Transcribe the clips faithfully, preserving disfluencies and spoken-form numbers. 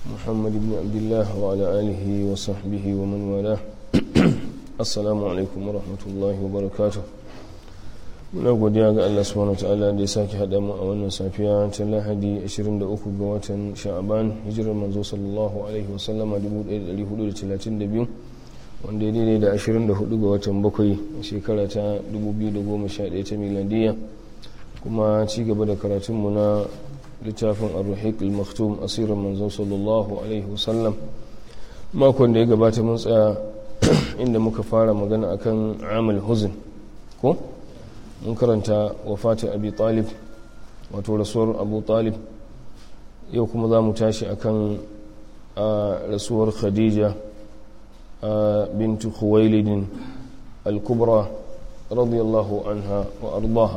محمد بن عبد الله وعلى آله وصحبه ومن والاه السلام عليكم ورحمة الله وبركاته. muna godiya ga Allah subhanahu wataala da ya sake haɗa mu a wannan safiya ta Lahadi ashirin da uku ga watan Sha'ban hijirar manzo sallallahu alaihi wasallama dubu ɗaya da ɗari hudu da talatin da biyu wanda ya daidai da ashirin da hudu ga watan bakwai shekara ta dubu biyu da goma sha ɗaya ta miladiyya, kuma ci gaba da karatunmu na littafin ar-ruhiq al-maktum asirin manzo sallallahu alaihi wasallam. Makon da ya gabata mun tsaya inda muka fara magana akan amal huzn, ko mun karanta wafatin abi talib, wato rasuwar abu talib. Yau kuma za mu tashi akan rasuwar khadija bintu khuwailid al-kubra radiyallahu anha wa ardaha.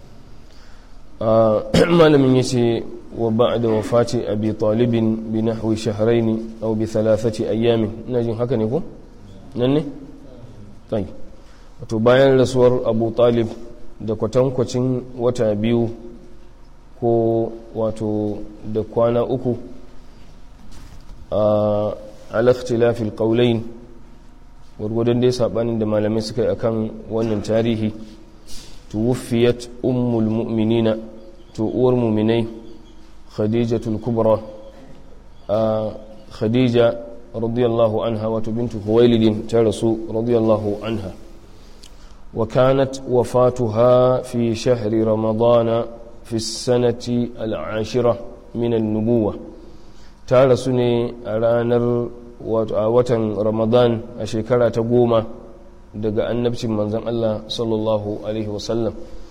malamin yace wa ba'da wafati abi talib bi nahwi shahrayn aw bi thalathati ayyamin, ina jin haka ne ko nan ne tayi. wato bayan rasuwar abu talib da kwatankwacin wata biyu ko wato da kwana uku, a alakhtilafil qawlain, gwargwadon dai sabanin da malamai suka yi akan wannan tarihi. tuwfiyat ummul mu'minina, to uwar mu'minai khadijatul kubra, khadija radiyallahu anha wato bintu khuwailid ta rasu radiyallahu anha. وكانت وفاتها في شهر رمضان في السنة العاشرة من النبوة. تارسني رانر وطن رمضان أشكرا تقوم دقاء النبي منزل الله صلى الله عليه وسلم.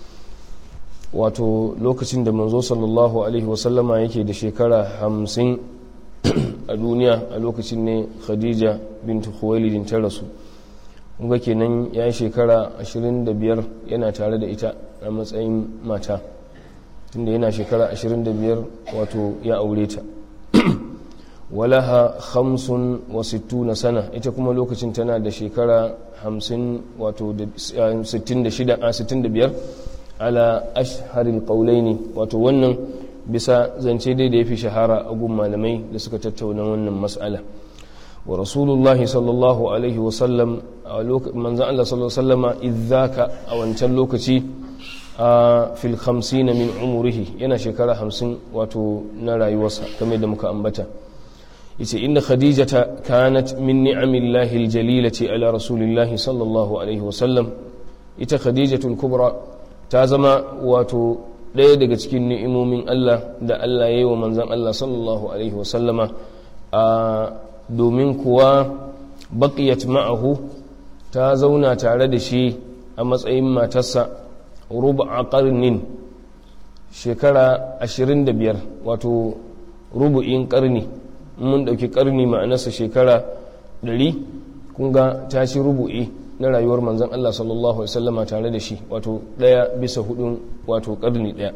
wato lokacin da manzo sallallahu alaihi wasallama yake da shekara hamsin a duniya, a lokacin ne khadija bintu khuwailid ta rasu. kunga kenan ya yi shekara ashirin da biyar yana tare da ita a matsayin mata, tunda yana shekara ashirin da biyar wato ya aure ta. walaha khamsun wa sittuna sana, ita kuma lokacin tana da shekara hamsin wato sittin da shida a sittin da biyar ala ashharil qawlaini, wato wannan bisa zance dai da yafi shahara a gun malamai da suka tattauna wannan mas'ala. wa rasulullahi sallallahu alaihi wasallam manzan Allah sallallahu alaihi wasallama idzaka a wancan lokaci a fil khamsina min umurihi, yana shekara hamsin wato na rayuwarsa, kamar da muka ambata. yace inna khadijata kanat min ni'amillahi aljalilati ala rasulillahi sallallahu alaihi wasallam. ita khadijatul kubra ta zama wato ɗaya daga cikin ni'imomin Allah da Allah ya yi wa manzan Allah sallallahu alaihi wasallama, a domin kuwa baƙiyat ma'ahu, ta zauna tare da shi a matsayin matarsa rubu'a ƙarnin, shekara ashirin da biyar, wato rubu'in ƙarni. mun ɗauki ƙarni ma'anarsa shekara ɗari, kunga ta ci rubu'i na rayuwar manzan Allah sallallahu Alaihi wasallama tare da shi, wato ɗaya bisa hudun wato ƙarni ɗaya.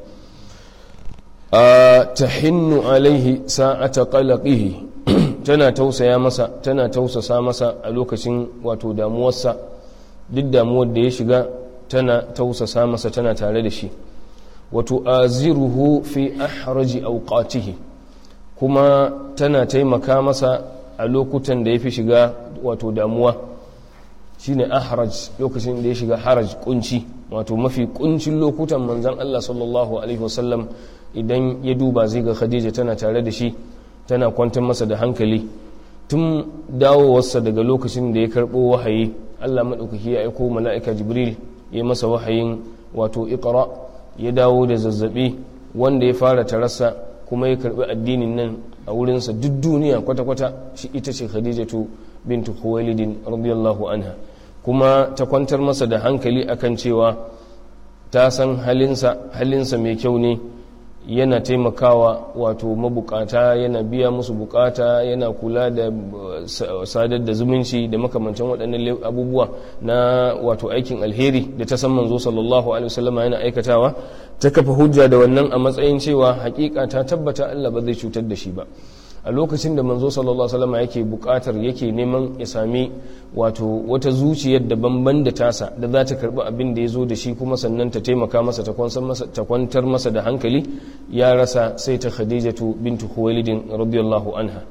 a tahinnu alaihi sa'ata qalaqihi, tana tausaya masa, tana tausasa masa a lokacin wato damuwarsa, duk damuwar da ya shiga tana tausasa masa, tana tare da shi. wato aziruhu fi ahraji awqatihi, kuma tana taimaka masa a lokutan da ya fi shiga wato damuwa, shine ahraj, lokacin da ya shiga haraj, kunci, wato mafi kuncin lokutan manzon Allah sallallahu alaihi wasallam idan ya duba zai ga Khadija tana tare da shi, tana kwantar masa da hankali. tun dawowarsa daga lokacin da ya karɓo wahayi, Allah maɗaukaki ya aiko mala'ika Jibril ya masa wahayin wato iqra, ya dawo da zazzaɓi wanda ya fara tarasa kuma ya karɓi addinin nan a wurinsa duk duniya kwata-kwata, shi ita ce Khadijatu bintu Khuwailid radiyallahu anha. kuma ta kwantar masa da hankali akan cewa ta san halinsa halinsa mai kyau ne, yana taimakawa wato mabukata, yana biya musu bukata, yana kula da sadar da zumunci da makamantan waɗannan abubuwa na wato aikin alheri da ta san manzo sallallahu alaihi wasallam yana aikatawa. ta kafa hujja da wannan a matsayin cewa hakika ta tabbata Allah ba zai cutar da shi ba. a lokacin da manzo sallallahu alaihi wasallam yake bukatar yake neman ya sami wato wata zuciyar da banban da tasa da za ta karbi abin da ya zo da shi kuma sannan ta taimaka masa ta kwantar masa da hankali, ya rasa sai ta Khadijatu bintu Khuwailid radiyallahu anha.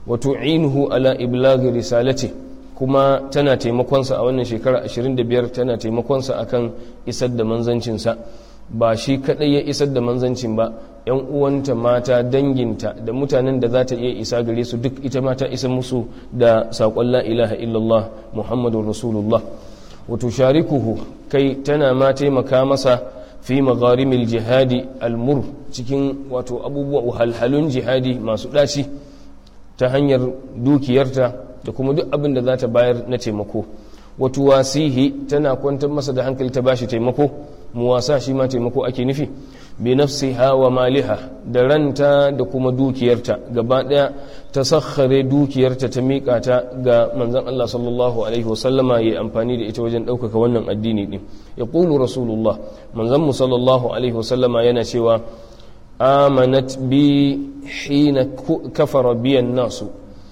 wa tu'inuhu ala iblaghi risalati kuma tana taimakonsa a wannan shekara ashirin da biyar tana taimakonsa akan isar da manzancinsa. Ba shi kadai ya isar da manzancin ba, yan uwanta mata, danginta da mutanen da za ta iya isa gare su duk ita ma ta isa musu da saƙon la ilaha illallah muhammadun rasulullah. wa tusharikuhu kai tana ma taimaka masa fi magharimil jihadi almur cikin wato abubuwa wahalhalun jihadi masu ɗaci ta hanyar dukiyarta da kuma duk abin da za ta bayar na taimako. wato wasihi tana kwantar masa da hankali ta bashi taimako. muwasa shi ma taimako ake nufi. bi nafsiha wa maliha da ranta da kuma dukiyarta gaba daya ta sakhare dukiyarta ta miƙa ta ga manzon Allah sallallahu alaihi wasallama yayi amfani da ita wajen ɗaukaka wannan addini din. yaqulu rasulullah manzon mu sallallahu alaihi wasallama yana cewa amanat bi hina kafara biyan nasu.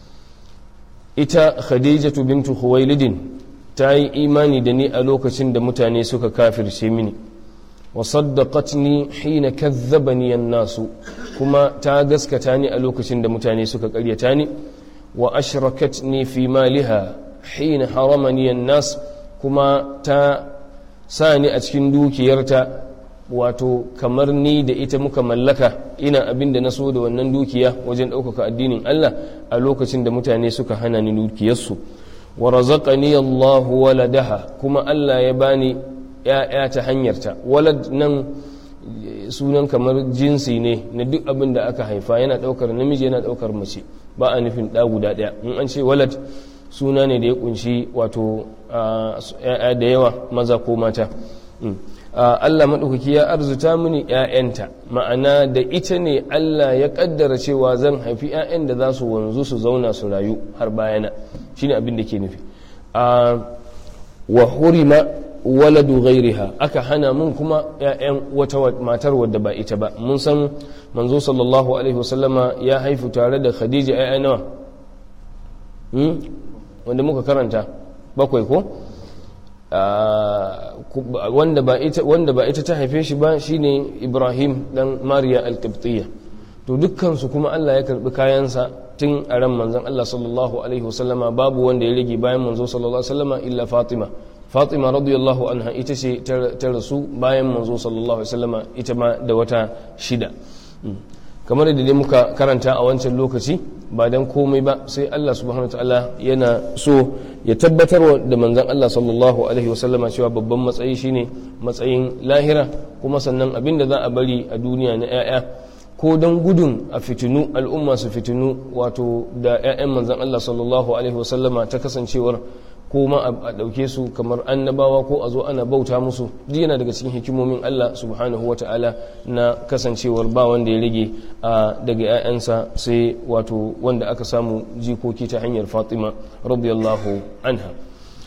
ita khadijatu bintu khuwailidin ta yi imani da ni a lokacin da mutane suka kafirce mini. wa saddaqatni hina kazzabani an-nasu kuma ta gaskata ni a lokacin da mutane suka ƙaryata ni. wa ashrakatni fi maliha hina haramani an-nas kuma ta sa ni a cikin dukiyarta wato kamar ni da ita muka mallaka ina abin da na so da wannan dukiya wajen ɗaukaka addinin Allah a lokacin da mutane suka hana ni dukiyarsu. wa razaqani Allahu waladaha kuma Allah ya bani ya'ya ta hanyarta. walad nan sunan kamar jinsi ne na duk abin da aka haifa, yana daukar namiji yana daukar mace, ba a nufin ɗa guda ɗaya. in an ce walad suna ne da ya kunshi wato ya'ya da yawa maza ko mata. Allah maɗaukaki ya arzuta mini ‘ya'yanta, ma'ana da ita ne Allah ya ƙaddara cewa zan haifi ‘ya'yan da za su wanzu su zauna su rayu har bayana, shi ne abin da ke nufi. wa hurima waladu ghairiha aka hana mun kuma ‘ya'yan wata matar wadda ba ita ba. mun san manzo sallallahu alaihi wasallama ya haifu tare da khadija ‘ya'ya nawa wanda muka karanta bakwai ko? wanda ba ita wanda ba ita ta haife shi ba shine Ibrahim dan Mariya al-Qibtiyya. to dukkan su kuma Allah ya karbi kayansa tun a ran manzon Allah sallallahu alaihi wasallama. babu wanda ya rage bayan manzo sallallahu alaihi wasallama illa Fatima. Fatima radiyallahu anha ita ce ta rasu bayan manzo sallallahu alaihi wasallama, ita ma da wata shida. kamar da dai muka karanta a wancan lokaci, ba dan komai ba sai Allah subhanahu wataala yana so ya tabbatar da manzon Allah sallallahu alaihi wasallama cewa babban matsayi shine matsayin lahira, kuma sannan abinda za a bari a duniya na 'ya'ya ko don gudun a fitinu al'umma su fitinu wato da 'ya'yan manzon Allah sallallahu alaihi wasallama ta kasancewar ko ma a ɗauke su kamar annabawa ko a zo ana bauta musu, duk yana daga cikin hikimomin Allah subhanahu wa ta'ala na kasancewar ba wanda ya rage daga 'ya'yansa sai wato wanda aka samu jikoki ta hanyar Fatima radiyallahu anha.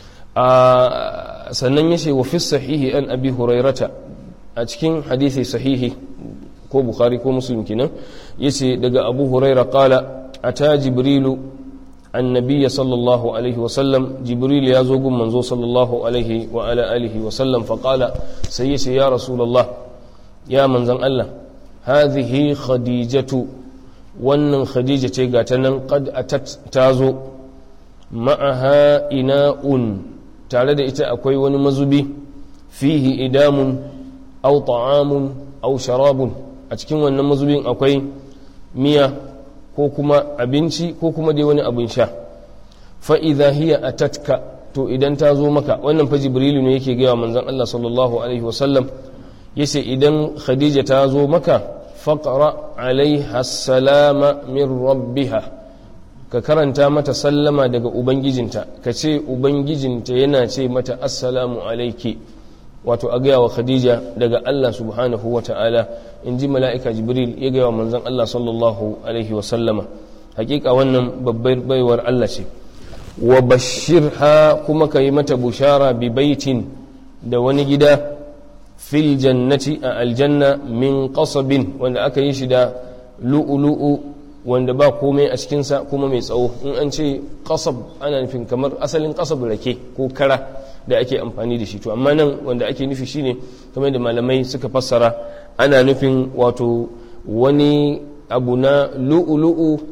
sannan yace wa fi sahihi an abi hurairata, a cikin hadisi sahihi ko bukhari ko muslim kenan, yace daga abu huraira qala ata jibrilu النبي صلى الله عليه وسلم جبريل يازوغ منزو صلى الله عليه وعلى آله وسلم فقال سيسي يا رسول الله يا منزن الله هذه خديجة ونن خديجة قاتنا قد أتت تازو معها إناء تعالى إتا أكوي ونمزبي فيه إدام أو طعام أو شراب أتكين ونمزبي أكوي مياه ko kuma abinci ko kuma dai wani abin sha. fa'iza hiya a tatka, to idan ta zo maka, wannan fa jibrilu ne yake gaya manzan Allah sallallahu alaihi wasallam, ya ce idan khadija ta zo maka faƙara alaiha salama min rabbiha, ka karanta mata sallama daga ubangijinta, ka ce ubangijinta yana ce mata assalamu alaiki, wato a gaya wa khadija daga Allah subhanahu wa ta'ala, in ji mala'ika jibril ya gaya wa manzan Allah sallallahu alaihi wasallama. hakika wannan babbar baiwar Allah ce. wa bashirha, kuma ka yi mata bushara bi baitin, da wani gida fil jannati a aljanna min qasabin, wanda aka yi shi da lu'ulu'u wanda ba komai a cikinsa kuma mai tsawo. in an ce qasab ana nufin kamar asalin qasab rake ko kara da ake amfani da shi, to amma nan wanda ake nufi shine kamar da malamai suka fassara, ana nufin wato wani abu na lu'ulu'u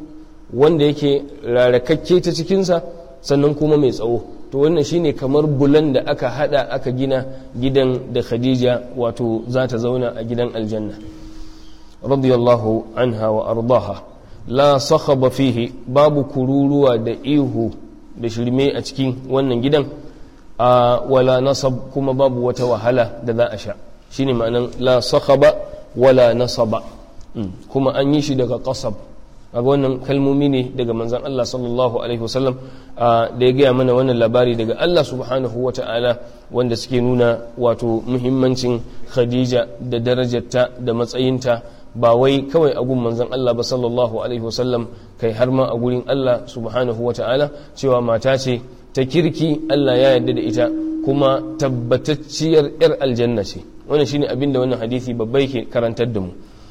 wanda yake rarakakke ta cikinsa sannan kuma mai tsawo. To wannan shine kamar bulan da aka hada aka gina gidan da Khadija wato za ta zauna a gidan aljanna radiyallahu anha wa ardaha. La sakhaba fihi, babu kururuwa da ihu da shirme a cikin wannan gidan, a wala nasab, kuma babu wata wahala da za a sha. Shine ma'anan la sakhaba wala nasaba, kuma an yi shi daga qasab. Kaga wannan kalmomi ne daga manzon Allah sallallahu alaihi wasallam da ya gaya mana wannan labari daga Allah subhanahu wa ta'ala, wanda suke nuna wato muhimmancin Khadija da darajarta da matsayinta, ba wai kawai a gun manzon Allah ba sallallahu alaihi wasallam, kai har ma a gurin Allah subhanahu wa ta'ala, cewa mata ce ta kirki, Allah ya yarda da ita, kuma tabbatacciyar yar aljanna ce. Wannan shine abin da wannan hadisi babba yake karantar da mu.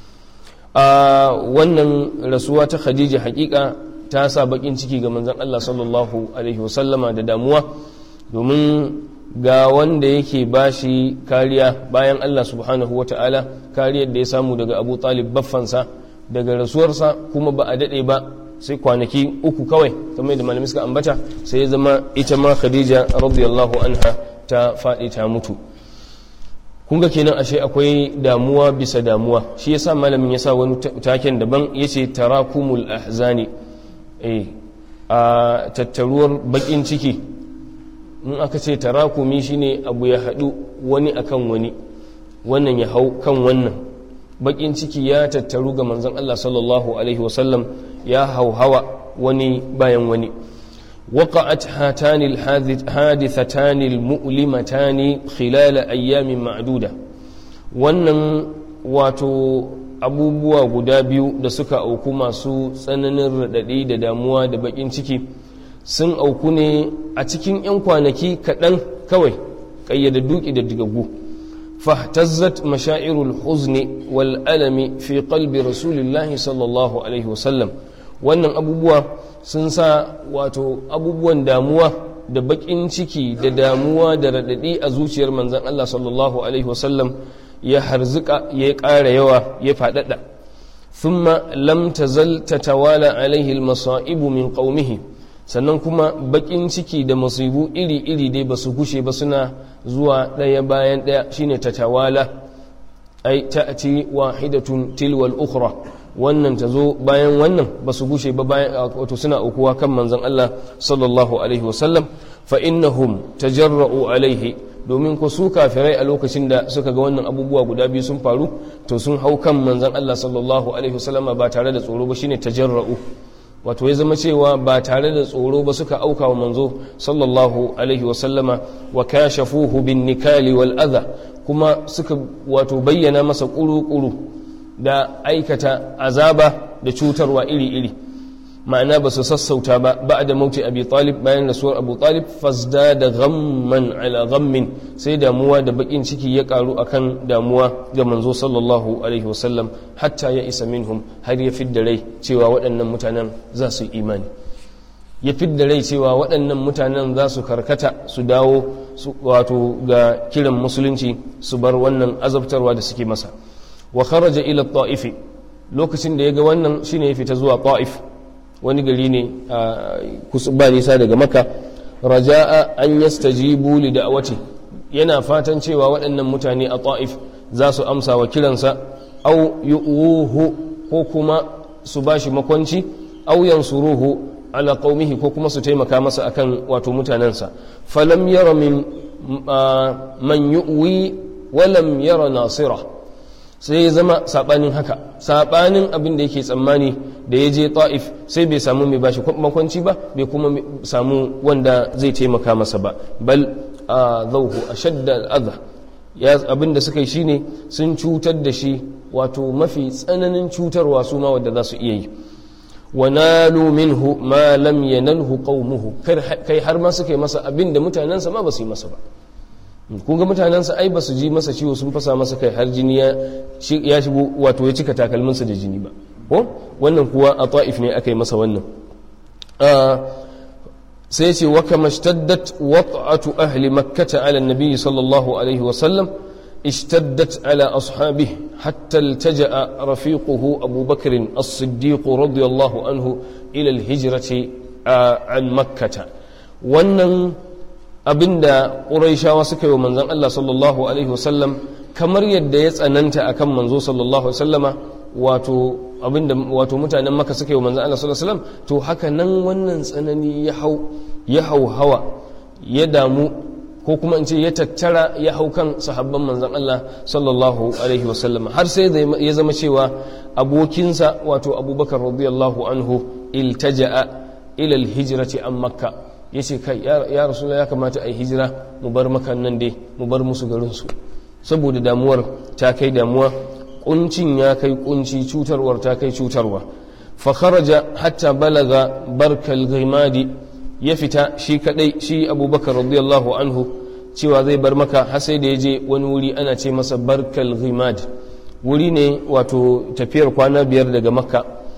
a wannan rasuwa ta Khadija hakika ta sa bakin ciki ga manzon Allah sallallahu alaihi wasallama da damuwa, domin ga wanda yake bashi kariya bayan Allah subhanahu wata'ala, kariyar da ya samu daga Abu Talib baffansa daga rasuwarsa, kuma ba a dade ba sai kwanaki uku kawai kamar da malamai suka ambata, sai ya zama ita ma Khadija radiyallahu anha ta faɗi ta mutu. Kun ga kenan ashe akwai damuwa bisa damuwa. Shi yasa malamin yasa wani taken daban yace tarakumul ahzani, eh a tattaruwar bakin ciki. In aka ce tarakumi shine abu ya hadu wani akan wani, wannan ya hau kan wannan. Bakin ciki ya tattaru ga manzon Allah sallallahu alaihi wasallam, ya hauhawa wani bayan wani. وقعت هاتان الحادثتان المؤلمتان خلال أيام معدودة. wannan wato abubuwa guda biyu da suka auku masu tsananin raɗaɗi da damuwa da baƙin ciki sun auku ne a cikin 'yan kwanaki kaɗan kawai, ƙayyadaddu ƙididdigaggu. fahtazzat mashairul huzni wal alami fi qalbi rasulillahi sallallahu alaihi wasallam. wannan abubuwa sun sa wato abubuwan damuwa da bakin ciki da damuwa da raɗaɗi a zuciyar manzan Allah sallallahu alaihi wasallam ya harzuka ya ƙara yawa ya faɗaɗa. thumma lam tazal tatawala alaihi almasaibu min qaumihi, sannan kuma bakin ciki da musibu iri iri dai basu gushe ba, suna zuwa ɗaya bayan ɗaya, shine tatawala ai ta'ti wahidatun tilwal ukhra, wannan ta zo bayan wannan ba su gushe ba, bayan wato suna aukuwa kan manzon Allah sallallahu alaihi wasallam. fa innahum tajarra'u alaihi, domin ko su kafirai a lokacin da suka ga wannan abubuwa guda biyu sun faru, to sun hau kan manzon Allah sallallahu alaihi wasallama ba tare da tsoro ba, shine tajarra'u. wato ya zama cewa ba tare da tsoro ba suka auka wa manzo sallallahu alaihi wasallama, wa kashafuhu bin nikali wal adha, kuma suka wato bayyana masa kuru-kuru da aikata azaba da cutarwa iri-iri. ma'ana ba su sassauta ba ba da mauti abi talib, bayan rasuwar abu talib, fasda da ghamman ala ghammin, sai damuwa da bakin ciki ya karu akan damuwa ga manzo sallallahu alaihi wasallam, hatta ya isa minhum, har ya fidda rai cewa waɗannan mutanen za su imani, ya fidda rai cewa waɗannan mutanen za su karkata su dawo wato ga kiran musulunci, su bar wannan azabtarwa da suke masa. wa kharaja ila ta'ifi, lokacin da ya ga wannan shine ya fita zuwa ta'if, wani gari ne a kusa nisa daga Makka. raja'a an yastajibu li da'awati, yana fatan cewa waɗannan mutane a ta'if za su amsa wa kiransa, au yu'uhu, ko kuma su bashi makwanci, au yansuruhu ala qaumihi, ko kuma su taimaka masa akan wato mutanensa. falam yara min man yu'wi wa lam yara nasira, sai ya zama sabanin haka, sabanin abin da yake tsammani da ya je ta'if, sai bai samu mai bashi makwanci ba, bai kuma samu wanda zai taimaka masa ba. bal a zauhu a shadda al'adha, abin da suka yi shine sun cutar da shi, wato mafi tsananin cutarwa su ma wadda za su iya yi. wa nalu minhu ma lam yanalhu qaumuhu, kai har ma suka yi masa abin da mutanensa ma ba su yi masa ba. kun ga mutanensa ai ba su ji masa ciwo sun fasa masa kai har jini ya shigo, wato ya cika takalminsa da jini ba, ko wannan kuwa a ta'if ne aka yi masa wannan. sai ce wa kama ishtaddat wat'atu ahli makkata ala nabi sallallahu alaihi wasallam ishtaddat ala ashabihi حتى التجأ رفيقه أبو بكر الصديق رضي الله عنه إلى الهجرة عن مكة. wannan abinda Qurayshawa suka yi wa manzon Allah sallallahu alaihi wasallam kamar yadda ya tsananta akan manzo sallallahu alaihi wasallama wato abinda wato mutanen Makka suka yi wa manzon Allah sallallahu alaihi wasallam to haka nan wannan tsanani ya hau ya hauhawa ya damu ko kuma in ce ya tattara ya hau kan sahabban manzon Allah sallallahu alaihi wasallam har sai ya zama cewa abokinsa wato Abubakar radiyallahu anhu iltaja'a ila alhijrati an Makka. Ya ce kai ya rasulullah ya kamata a yi hijira mu bar makan nan dai mu bar musu garinsu saboda damuwar ta kai damuwa, kuncin ya kai kunci, cutarwar ta kai cutarwa. fa kharaja hatta balaga barkal ghimadi, ya fita shi kadai shi Abubakar radiyallahu anhu cewa zai bar maka har sai da ya je wani wuri ana ce masa barkal ghimad. Wuri ne wato tafiyar kwana biyar daga Makka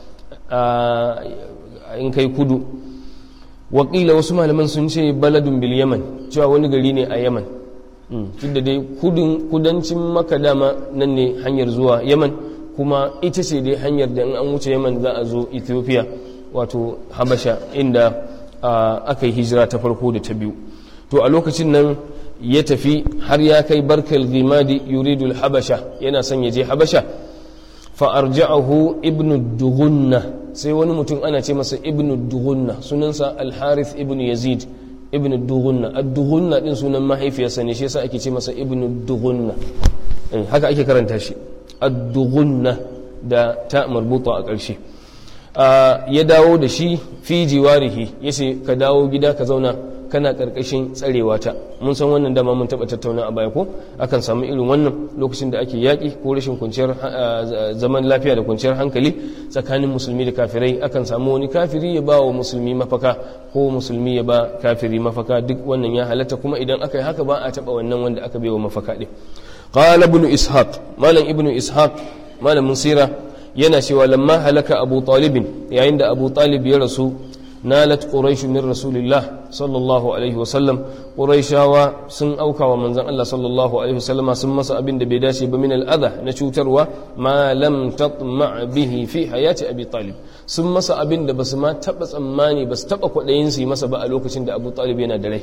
in kai kudu. Wakila wasu malaman sun ce baladun bil Yaman, cewa wani gari ne a Yaman. Tunda dai kudancin Makka dama nan ne hanyar zuwa Yaman, kuma ita ce dai hanyar da in an wuce Yaman za a zo Ethiopia wato Habasha, inda aka yi hijira ta farko da ta biyu. To a lokacin nan ya tafi har ya kai barkal ghimadi yuridul Habasha, yana son ya je Habasha. Fa arja'ahu ibnu Dughunna, sai wani mutum ana ce masa ibnu Dughunna, sunansa al-Harith ibnu Yazid ibnu Dughunna. ad-Dughunna din sunan mahaifiyarsa ne, shi yasa ake ce masa ibnu Dughunna, haka ake karanta shi, ad-Dughunna da ta marbuta a ƙarshe. Ya dawo da shi fi jiwarihi, yace ka dawo gida ka zauna kana karkashin tsarewa ta. Mun san wannan dama mun taba tattauna a baya ko akan samu irin wannan lokacin da ake yaki ko rashin kwanciyar zaman lafiya da kwanciyar hankali tsakanin musulmi da kafirai, akan samu wani kafiri ya ba wa musulmi mafaka ko musulmi ya ba kafiri mafaka. Duk wannan ya halatta, kuma idan aka yi haka ba a taba wannan wanda aka bai wa mafaka din. Qala ibn ishaq, malam ibn ishaq malamin sira yana cewa lamma halaka abu talib, yayin da abu talib ya rasu, nalat quraish min rasulillah sallallahu alaihi wasallam, quraishawa sun auka wa manzon Allah sallallahu alaihi wasallama sun masa abin da bai dace ba min al'adha, na cutarwa, ma lam tatma' bihi fi hayati abi talib, sun masa abin da basu ma taba tsammani basu taba kwadayin su yi masa ba a lokacin da abu talib yana da rai.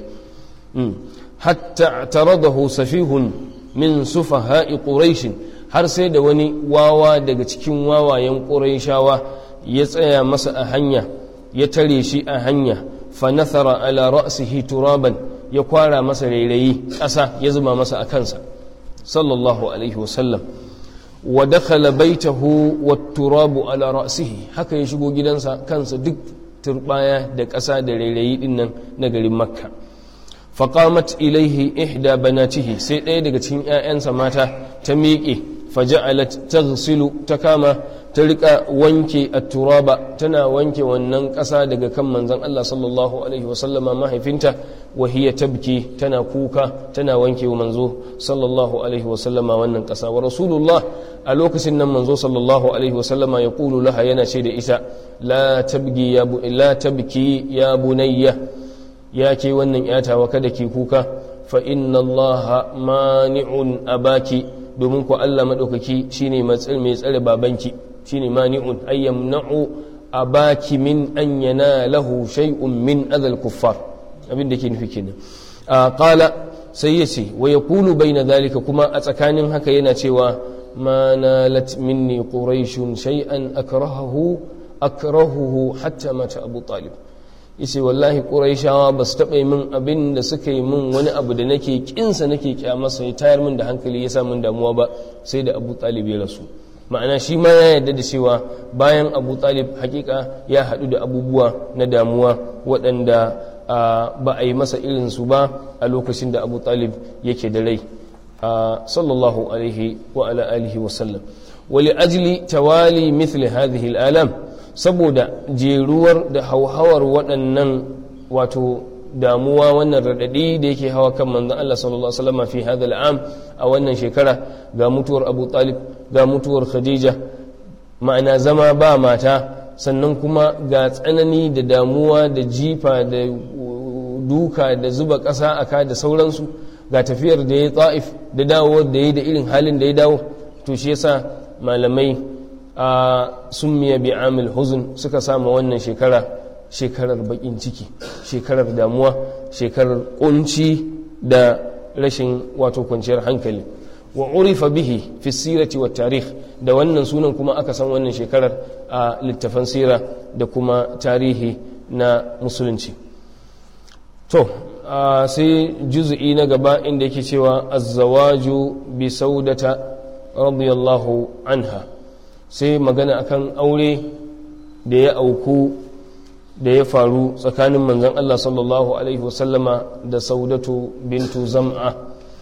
hatta taradahu safihun min sufaha'i quraish, har sai da wani wawa daga cikin wawayen quraishawa ya tsaya masa a hanya, ya tare shi a hanya. Fa nathara ala ra'sihi turaban, ya kwara masa rairayi ƙasa ya zuba masa a kansa sallallahu alaihi wasallam. Wa dakhala baitahu wat turabu ala ra'sihi, haka ya shigo gidansa kansa duk turbaya da ƙasa da rairayi dinnan na garin Makka. Fa qamat ilaihi ihda banatihi, sai ɗaya daga cikin ƴaƴansa mata ta miƙe, faja'alat taghsilu, ta kama ta rika wanke at-turaba, tana wanke wannan ƙasa daga kan manzon Allah sallallahu alaihi wasallama mahaifinta. Wa hiya tabki, tana kuka tana wanke wa manzo sallallahu alaihi wasallama wannan ƙasa. Wa rasulullah, a lokacin nan manzo sallallahu alaihi wasallama ya qulu laha, yana ce da ita, la tabki ya bu la tabki ya bunayya, ya ke wannan yatawa kada ki kuka, fa inna allaha mani'un abaki, domin ku Allah madaukaki shine mai tsare babanki, shine mani'un ay yamna'u abaki min an yanalahu shay'un min adal kuffar, abin da ke nufi kenan. Qala, sai yace, wa yaqulu bayna dhalika, kuma a tsakanin haka yana cewa, ma nalat minni quraishun shay'an akrahuhu akrahuhu hatta mata abu talib. Yace wallahi quraishawa ba su taɓa min abin da suka yi min wani abu da nake kinsa nake kyamarsa ya tayar min da hankali ya sa min damuwa ba, sai da abu talib ya rasu. Ma'ana shi ma ya yarda da cewa bayan abu talib hakika ya haɗu da abubuwa na damuwa waɗanda ba a yi masa irinsu ba a lokacin da abu talib yake da rai sallallahu alaihi wa ala alihi wa sallam. wa li ajli tawali mithli hadhihi al-alam, saboda jeruwar da hauhawar waɗannan wato damuwa, wannan raɗaɗi da yake hawa kan manzon Allah sallallahu alaihi wasallam fi hadha al'am, a wannan shekara, ga mutuwar Abu Talib, ga mutuwar Khadija, ma'ana zama ba mata, sannan kuma ga tsanani da damuwa da jifa da duka da zuba ƙasa aka da sauransu, ga tafiyar da ya Ta'if da dawowar da ya da irin halin da ya dawo. to shi yasa malamai a summiya bi amil huzn suka sama wannan shekara shekarar bakin ciki, shekarar damuwa, shekarar kunci da rashin wato kwanciyar hankali. wa urifa bihi fi sirati wa tarikh, da wannan sunan kuma aka san wannan shekarar a littafan sira da kuma tarihi na musulunci. to sai juz'i na gaba inda yake cewa az-zawaju bi saudata radiyallahu anha, sai magana akan aure da ya auku da ya faru tsakanin manzon Allah sallallahu alaihi wasallama da saudatu bintu zam'a.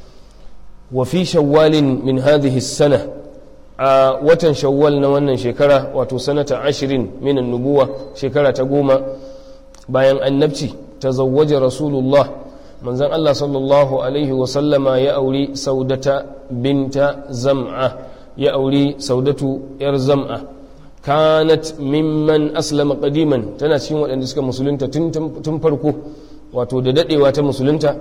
wa fi shawwalin min hadhihi as-sana, a watan shawwal na wannan shekara wato sanata ashirin min an-nubuwa, shekara ta goma bayan annabci, tazawwaja rasulullah manzon Allah sallallahu alaihi wasallama ya auri saudata binta zam'a, ya auri saudatu yar zam'a. kanat mimman aslama qadiman, tana cikin waɗanda suka musulunta tun farko, wato da dadewa ta musulunta.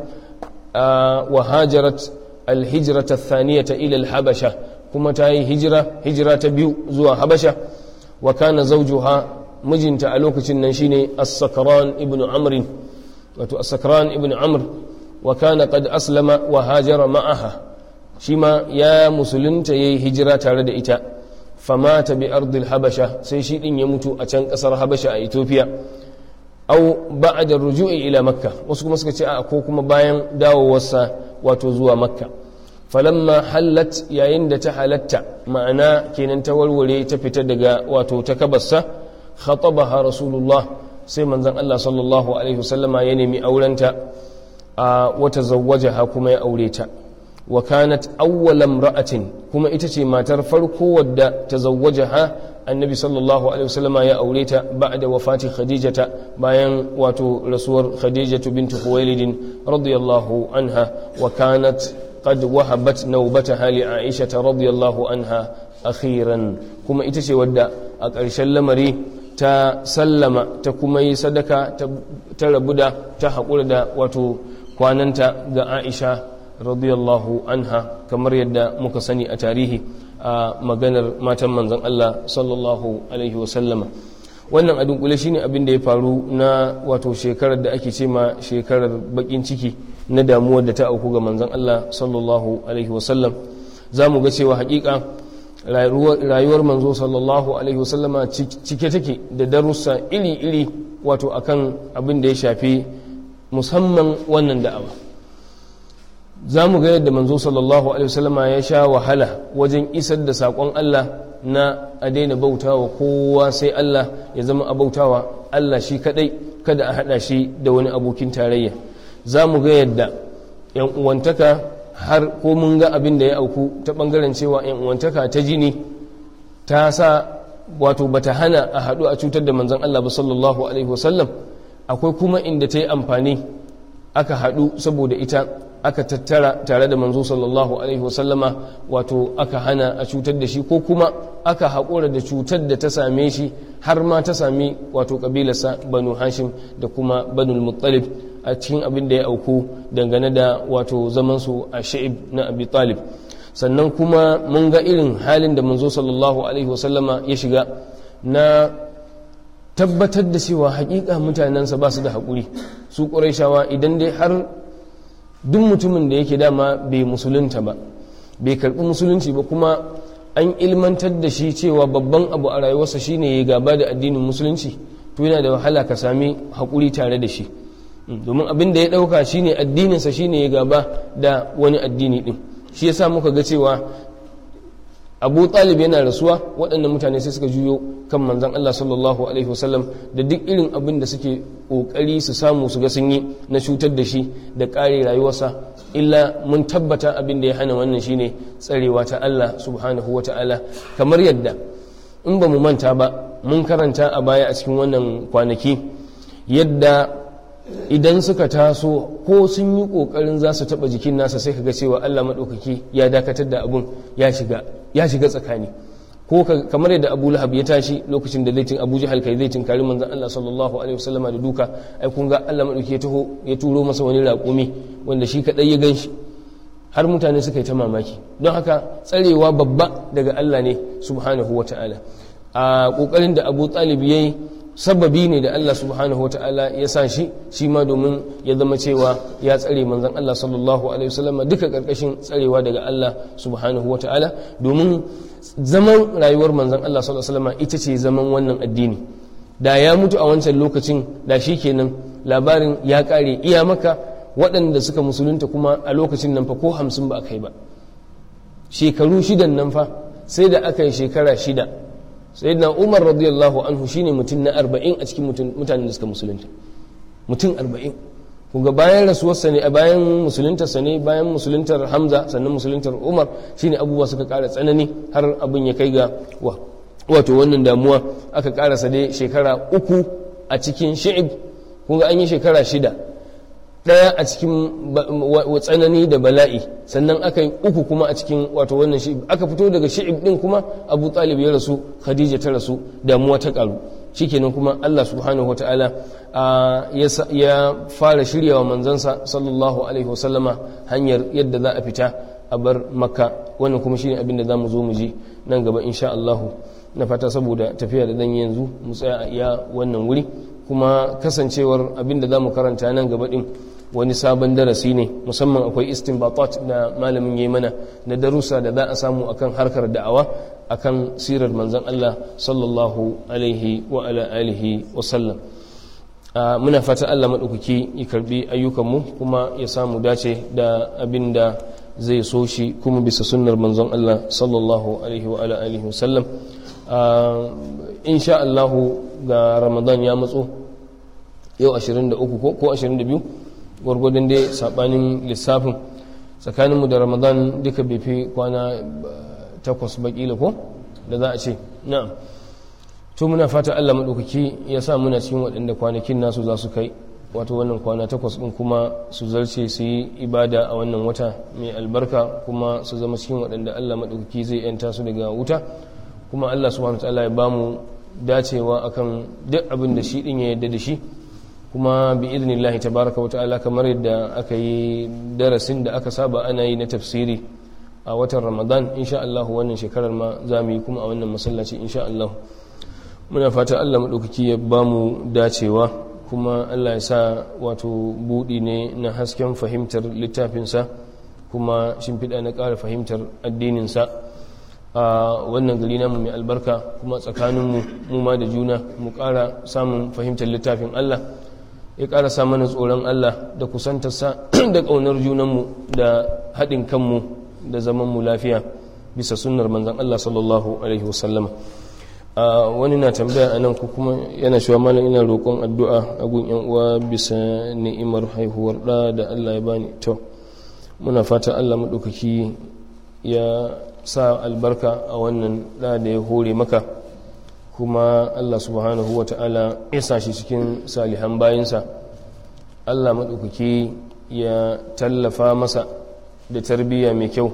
wa hajarat alhijrata thaniyata ila alhabasha, kuma ta yi hijira hijira ta biyu zuwa habasha. wa kana zawjuha, mijinta a lokacin nan shine as-sakran ibn amr, wato as-sakran ibn amr. wa kana qad aslama wa hajara ma'aha, shi ma ya musulunta yayi hijira tare da ita. famata bi ardil habasha, sai shi din ya mutu a can kasar habasha a Ethiopia. au ba'da ruju'i ila makka, wasu kuma suka ce a ko kuma bayan dawowarsa wato zuwa makka. falamma hallat, yayin da ta halatta, ma'ana kenan ta warware ta fita daga wato ta kabarsa. khatabaha rasulullah, sai manzon Allah sallallahu alaihi wasallama ya nemi aurenta, a wata zawwajaha kuma ya aure ta. wa kanat awwala imra'atin, kuma ita ce matar farko wadda tazawwajaha annabi sallallahu alaihi wasallam ya aure ta ba'da wafati khadijata, bayan wato rasuwar khadijatu bint khuwailid radiyallahu anha. wa kanat qad wahabat nawbataha li aisha radiyallahu anha akhiran, kuma ita ce wadda a ƙarshen lamari ta sallama ta kuma yi sadaka ta rabu da ta haƙura da wato kwananta ga aisha radiyallahu anha, kamar yadda muka sani a tarihi a maganar matan manzon Allah sallallahu alaihi wasallama. wannan a dunkule shine abin da ya faru na wato shekarar da ake ce ma shekarar bakin ciki na damuwar da ta auku ga manzon Allah sallallahu alaihi wasallam. za mu ga cewa hakika rayuwar manzo sallallahu alaihi wasallama cike take da darussa iri-iri wato akan abin da ya shafi musamman wannan da'awa. za mu ga yadda manzo sallallahu alaihi wasallama ya sha wahala wajen isar da saƙon Allah na a daina bautawa kowa sai Allah, ya zama a bautawa Allah shi kadai, kada a hada shi da wani abokin tarayya. za mu ga yadda yan uwantaka, har ko mun ga abin da ya auku ta bangaren cewa yan uwantaka ta jini ta sa wato bata hana a hadu a cutar da manzon Allah ba sallallahu alaihi wasallam. akwai kuma inda ta yi amfani aka hadu saboda ita, aka tattara tare da manzo sallallahu alaihi wasallama, wato aka hana a cutar da shi, ko kuma aka haƙura da cutar da ta same shi har ma ta sami wato ƙabilarsa banu hashim da kuma banu muttalib a cikin abin da ya auku dangane da wato zamansu a sha'ib na abi talib. sannan kuma mun ga irin halin da manzo sallallahu alaihi wasallama ya shiga na tabbatar da cewa haƙiƙa mutanensa ba su da haƙuri. su ƙurayshawa idan dai har duk mutumin da yake dama bai musulunta ba, bai karbi musulunci ba, kuma an ilmantar da shi cewa babban abu a rayuwarsa shine ya gaba da addinin musulunci, to yana da wahala ka sami haƙuri tare da shi, domin abin da ya ɗauka shine addininsa shine ya gaba da wani addini ɗin. shi yasa muka ga cewa abu talib yana rasuwa, waɗannan mutane sai suka juyo kan manzan Allah sallallahu alaihi wasallam da duk irin abin da suke ƙoƙari su samu su ga sun yi na cutar da shi da ƙare rayuwarsa, illa mun tabbata abin da ya hana wannan shine tsarewa ta Allah subhanahu wa ta'ala. kamar yadda in ba mu manta ba mun karanta a baya a cikin wannan kwanaki yadda idan suka taso ko sun yi ƙoƙarin za su taɓa jikin nasa, sai ka ga cewa Allah maɗaukaki ya dakatar da abun, ya shiga ya shiga tsakani. ko kamar yadda Abu Lahab ya tashi lokacin da zaitin Abu Jahal kai zaitin kari manzon Allah sallallahu alaihi wasallama da duka, ai kun ga Allah maɗauki ya taho ya turo masa wani raƙumi wanda shi kadai ya ganshi, har mutane suka yi ta mamaki. Don haka tsarewa babba daga Allah ne subhanahu wa ta'ala. A ƙoƙarin da Abu Talib ya yi sababi ne da Allah subhanahu wa ta'ala ya sa shi shi ma domin ya zama cewa ya tsare manzon Allah sallallahu alaihi wasallam duka ƙarƙashin tsarewa daga Allah subhanahu wa ta'ala, domin zaman rayuwar manzon Allah sallallahu alaihi wasallam ita ce zaman wannan addini. Da ya mutu a wancan lokacin da shi kenan labarin ya ƙare iya maka, waɗanda suka musulunta kuma a lokacin nan fa ko hamsin ba a kai ba. Shekaru shidan nan fa sai da aka yi shekara shida. Sayyidina Umar radiyallahu anhu shine mutum na arba'in a cikin mutanen da suka musulunta, mutum arba'in. Kuga bayan rasuwarsa ne, a bayan musuluntarsa ne, bayan musuluntar Hamza sannan musuluntar Umar, shine abubuwa suka ƙara tsanani har abin ya kai ga wa wato wannan damuwa aka ƙarasa dai shekara uku a cikin shi'ib. Kuga an yi shekara shida, ɗaya a cikin tsanani da bala'i, sannan aka yi uku kuma a cikin wato wannan shi'ib. Aka fito daga shi'ib ɗin kuma Abu Talib ya rasu, Khadija ta rasu, damuwa ta ƙaru. Shikenan kuma Allah subhanahu wa ta'ala ya fara shirya wa manzansa sallallahu alaihi wasallama hanyar yadda za a fita a bar Makka. Wannan kuma shine abin da za mu zo mu ji nan gaba insha Allah. Na fata saboda tafiya da dan yanzu mu tsaya a iya wannan wuri, kuma kasancewar abin da za mu karanta nan gaba din wani sabon darasi ne, musamman akwai istinbatat da malamin yayi mana na darussa da za a samu akan harkar da'awa, akan sirar manzon Allah sallallahu alaihi wa ala alihi wa sallam. Muna fata Allah madaukaki ya karbi ayyukanmu kuma ya samu dace da abin da zai so shi kuma bisa sunnar manzon Allah sallallahu alaihi wa ala alihi wa sallam. Insha Allah ga Ramadan ya matso yau ashirin da uku ko ashirin da biyu gwargwadon dai sabanin lissafin tsakaninmu da Ramadan duka bai fi kwana takwas bakila ko da za a ce na'am. To muna fata Allah maɗaukaki ya sa muna cikin waɗanda kwanakin nasu za su kai, wato wannan kwana takwas ɗin kuma su zarce su yi ibada a wannan wata mai albarka, kuma su zama cikin waɗanda Allah maɗaukaki zai yanta su daga wuta, kuma Allah subhanahu wa ta'ala ya bamu dacewa akan duk abin da shi din ya yarda da shi, kuma bi idnillahi tabaraka wa ta'ala kamar yadda aka yi darasin da aka saba ana yi na tafsiri a watan Ramadan insha Allah wannan shekarar ma za mu yi kuma a wannan masallaci insha Allah. Muna fata Allah madaukaki ya bamu dacewa, kuma Allah ya sa wato budi ne na hasken fahimtar littafinsa, kuma shimfiɗa na ƙara fahimtar addininsa a wannan gari namu mai albarka, kuma tsakaninmu mu ma da juna mu ƙara samun fahimtar littafin Allah, ya ƙara sa mana tsoron Allah da kusantarsa da ƙaunar junanmu da haɗin kanmu da zamanmu lafiya bisa sunnar manzon Allah sallallahu alaihi wasallam. Wani na tambaya a nan ko kuma yana cewa malam ina roƙon addu'a a gun yan uwa bisa ni'imar haihuwar ɗa da Allah ya bani. To muna fata Allah maɗaukaki ya sa albarka a wannan da da ya hore maka, kuma Allah subhanahu wa ta'ala ya sa shi cikin salihan bayinsa. Allah maɗaukaki ya tallafa masa da tarbiyya mai kyau,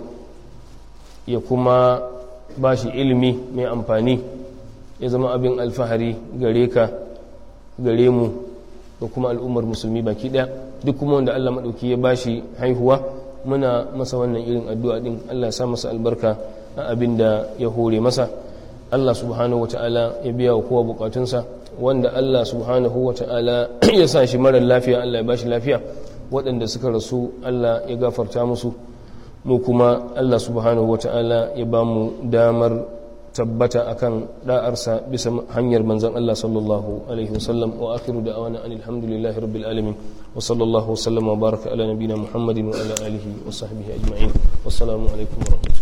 ya kuma ba shi ilimi mai amfani, ya zama abin alfahari gare ka, gare mu da kuma al'ummar musulmi baki ɗaya. Duk kuma wanda Allah maɗauki ya ba shi haihuwa muna masa wannan irin addu'a din, Allah ya sa masa albarka a abin da ya hore masa. Allah subhanahu wa ta'ala ya biya wa kowa bukatunsa, wanda Allah subhanahu wa ta'ala ya sa shi marar lafiya Allah ya ba shi lafiya, waɗanda suka rasu Allah ya gafarta musu, mu kuma Allah subhanahu wa ta'ala ya ba mu damar tabbata akan da'arsa bisa hanyar manzon Allah sallallahu alaihi wasallam. Wa akhiru da'wana anil hamdulillahi rabbil alamin wa sallallahu wa sallama wa baraka ala nabiyyina Muhammadin wa ala alihi wa sahbihi ajma'in. Wassalamu alaikum wa rahmatullahi